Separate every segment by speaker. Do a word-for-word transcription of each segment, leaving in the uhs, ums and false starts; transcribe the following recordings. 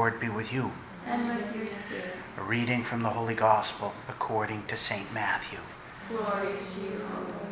Speaker 1: Lord be with you.
Speaker 2: And with your spirit.
Speaker 1: A reading from the Holy Gospel according to Saint Matthew.
Speaker 2: Glory to you, O Lord.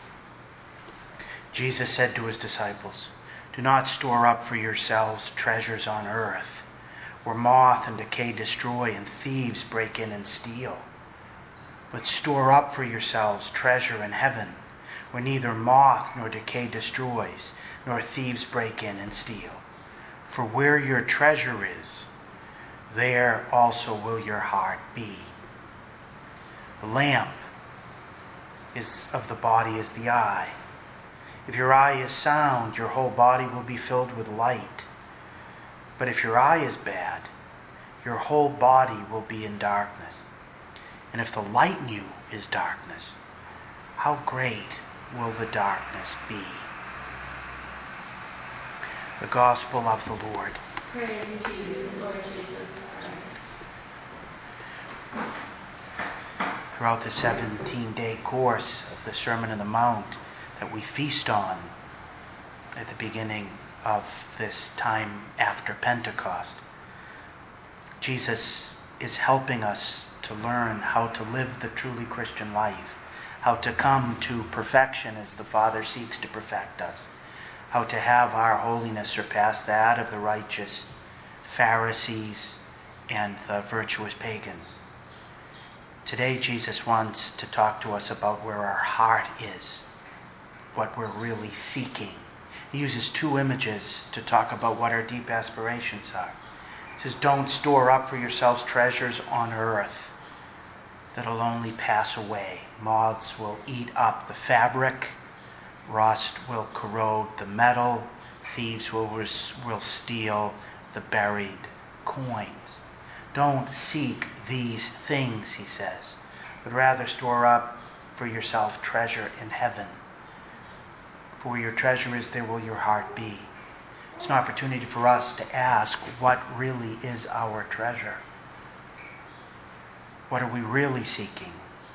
Speaker 1: Jesus said to his disciples, "Do not store up for yourselves treasures on earth, where moth and decay destroy and thieves break in and steal. But store up for yourselves treasure in heaven, where neither moth nor decay destroys, nor thieves break in and steal. For where your treasure is, there also will your heart be. The lamp is of the body is the eye. If your eye is sound, your whole body will be filled with light. But if your eye is bad, your whole body will be in darkness. And if the light in you is darkness, how great will the darkness be?" The Gospel of the Lord.
Speaker 2: Praise to you, Lord Jesus Christ.
Speaker 1: Throughout the seventeen-day course of the Sermon on the Mount that we feast on at the beginning of this time after Pentecost, Jesus is helping us to learn how to live the truly Christian life, how to come to perfection as the Father seeks to perfect us, how to have our holiness surpass that of the righteous Pharisees and the virtuous pagans. Today, Jesus wants to talk to us about where our heart is, what we're really seeking. He uses two images to talk about what our deep aspirations are. He says, "Don't store up for yourselves treasures on earth that'll only pass away. Moths will eat up the fabric, rust will corrode the metal, thieves will, will steal the buried coins. Don't seek these things," he says, "but rather store up for yourself treasure in heaven. For where your treasure is, there will your heart be." It's an opportunity for us to ask, what really is our treasure? What are we really seeking?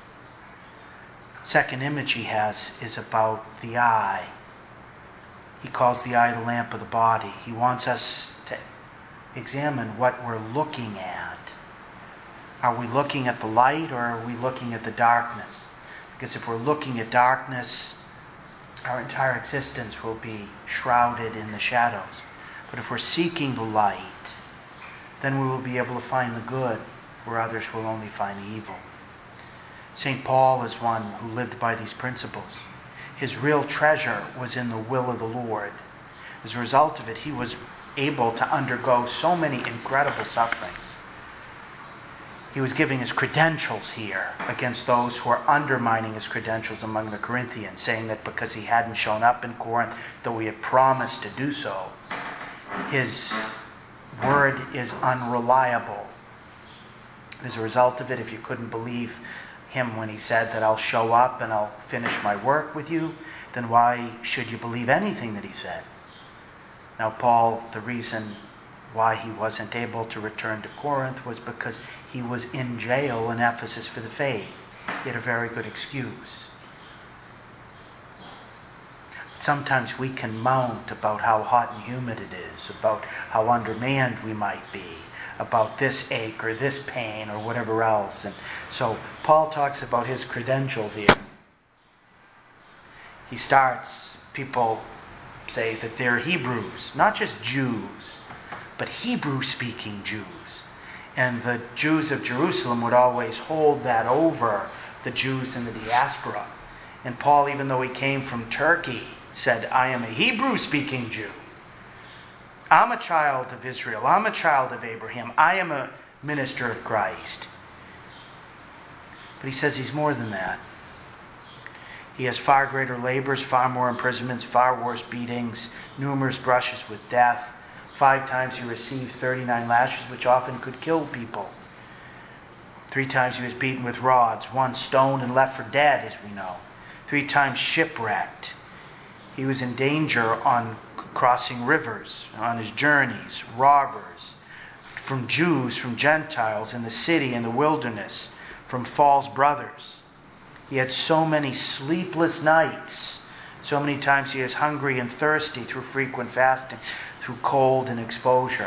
Speaker 1: Second image he has is about the eye. He calls the eye the lamp of the body. He wants us to examine what we're looking at. Are we looking at the light, or are we looking at the darkness? Because if we're looking at darkness, our entire existence will be shrouded in the shadows. But if we're seeking the light, then we will be able to find the good where others will only find the evil. Saint Paul is one who lived by these principles. His real treasure was in the will of the Lord. As a result of it, he was able to undergo so many incredible sufferings. He was giving his credentials here against those who are undermining his credentials among the Corinthians, saying that because he hadn't shown up in Corinth, though he had promised to do so, his word is unreliable. As a result of it, if you couldn't believe him when he said that I'll show up and I'll finish my work with you, then why should you believe anything that he said? Now, Paul, the reason why he wasn't able to return to Corinth was because he was in jail in Ephesus for the faith. He had a very good excuse. Sometimes we can mount about how hot and humid it is, about how undermanned we might be, about this ache or this pain or whatever else. And so Paul talks about his credentials here. He starts, people say that they're Hebrews, not just Jews, but Hebrew-speaking Jews. And the Jews of Jerusalem would always hold that over the Jews in the diaspora. And Paul, even though he came from Turkey, said, "I am a Hebrew-speaking Jew. I'm a child of Israel. I'm a child of Abraham. I am a minister of Christ." But he says he's more than that. He has far greater labors, far more imprisonments, far worse beatings, numerous brushes with death. Five times he received thirty-nine lashes, which often could kill people. Three times he was beaten with rods, once stoned and left for dead, as we know. Three times shipwrecked. He was in danger on crossing rivers, on his journeys, robbers, from Jews, from Gentiles, in the city, in the wilderness, from false brothers. He had so many sleepless nights. So many times he is hungry and thirsty through frequent fasting, through cold and exposure.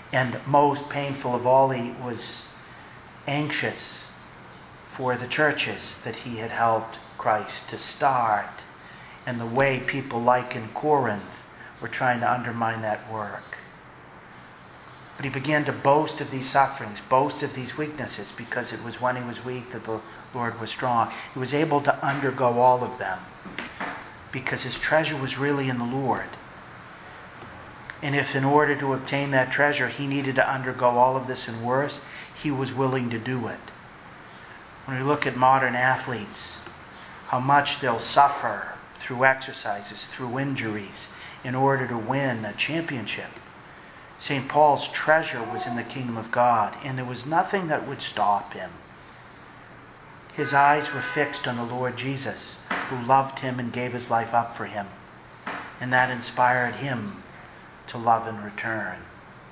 Speaker 1: And most painful of all, he was anxious for the churches that he had helped Christ to start, and the way people like in Corinth were trying to undermine that work. But he began to boast of these sufferings, boast of these weaknesses, because it was when he was weak that the Lord was strong. He was able to undergo all of them because his treasure was really in the Lord. And if in order to obtain that treasure he needed to undergo all of this and worse, he was willing to do it. When we look at modern athletes, how much they'll suffer through exercises, through injuries, in order to win a championship. Saint Paul's treasure was in the kingdom of God, and there was nothing that would stop him. His eyes were fixed on the Lord Jesus, who loved him and gave his life up for him. And that inspired him to love in return.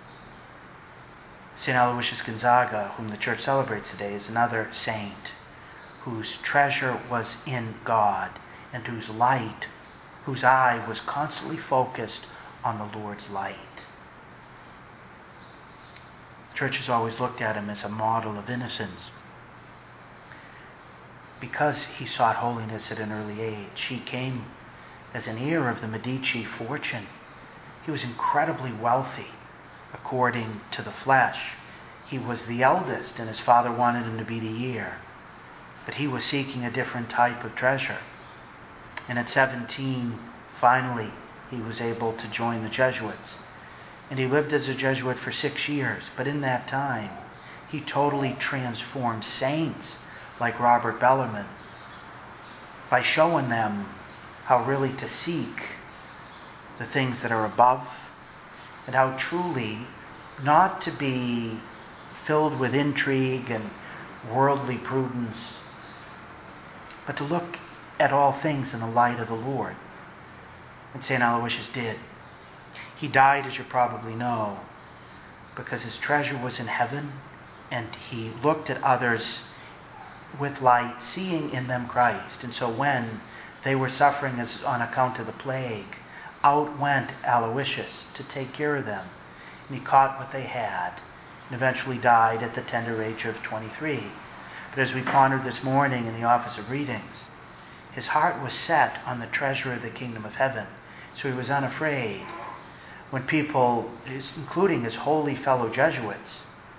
Speaker 1: Saint Aloysius Gonzaga, whom the church celebrates today, is another saint whose treasure was in God and whose light, whose eye was constantly focused on the Lord's light. The church has always looked at him as a model of innocence. Because he sought holiness at an early age, he came as an heir of the Medici fortune. He was incredibly wealthy according to the flesh. He was the eldest, and his father wanted him to be the heir. But he was seeking a different type of treasure. And at seventeen, finally, he was able to join the Jesuits. And he lived as a Jesuit for six years. But in that time, he totally transformed saints like Robert Bellarmine by showing them how really to seek the things that are above, and how truly not to be filled with intrigue and worldly prudence, but to look at all things in the light of the Lord. And Saint Aloysius did. He died, as you probably know, because his treasure was in heaven, and he looked at others with light, seeing in them Christ. And so when they were suffering as on account of the plague, out went Aloysius to take care of them. And he caught what they had, and eventually died at the tender age of twenty-three. But as we pondered this morning in the office of readings, his heart was set on the treasure of the kingdom of heaven. So he was unafraid when people, including his holy fellow Jesuits,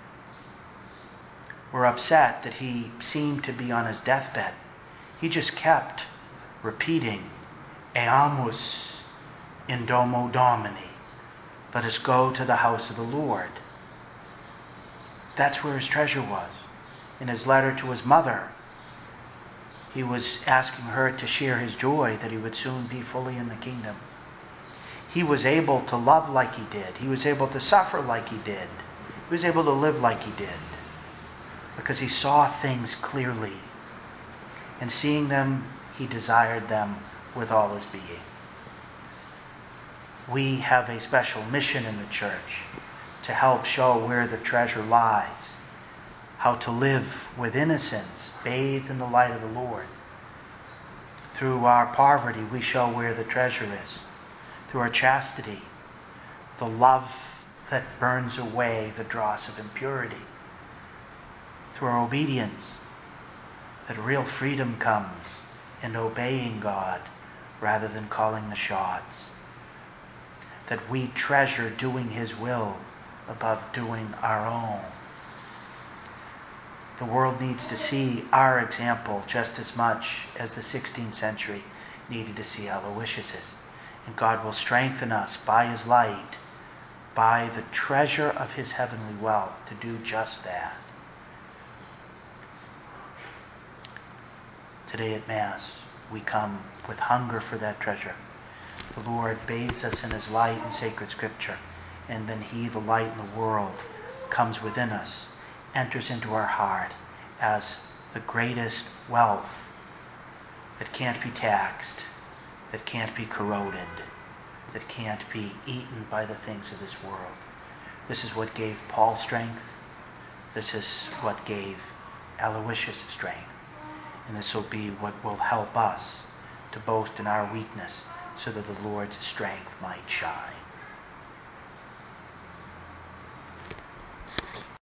Speaker 1: were upset that he seemed to be on his deathbed. He just kept repeating, "Eamus in domo Domini." Let us go to the house of the Lord. That's where his treasure was. In his letter to his mother, he was asking her to share his joy that he would soon be fully in the kingdom. He was able to love like he did. He was able to suffer like he did. He was able to live like he did, because he saw things clearly. And seeing them, he desired them with all his being. We have a special mission in the church to help show where the treasure lies, how to live with innocence, bathed in the light of the Lord. Through our poverty, we show where the treasure is. Through our chastity, the love that burns away the dross of impurity. Through our obedience, that real freedom comes in obeying God rather than calling the shots. That we treasure doing His will above doing our own. The world needs to see our example just as much as the sixteenth century needed to see Aloysius's. And God will strengthen us by His light, by the treasure of His heavenly wealth, to do just that. Today at Mass, we come with hunger for that treasure. The Lord bathes us in His light in sacred Scripture, and then He, the light in the world, comes within us, enters into our heart as the greatest wealth that can't be taxed, that can't be corroded, that can't be eaten by the things of this world. This is what gave Paul strength. This is what gave Aloysius strength. And this will be what will help us to boast in our weakness, so that the Lord's strength might shine.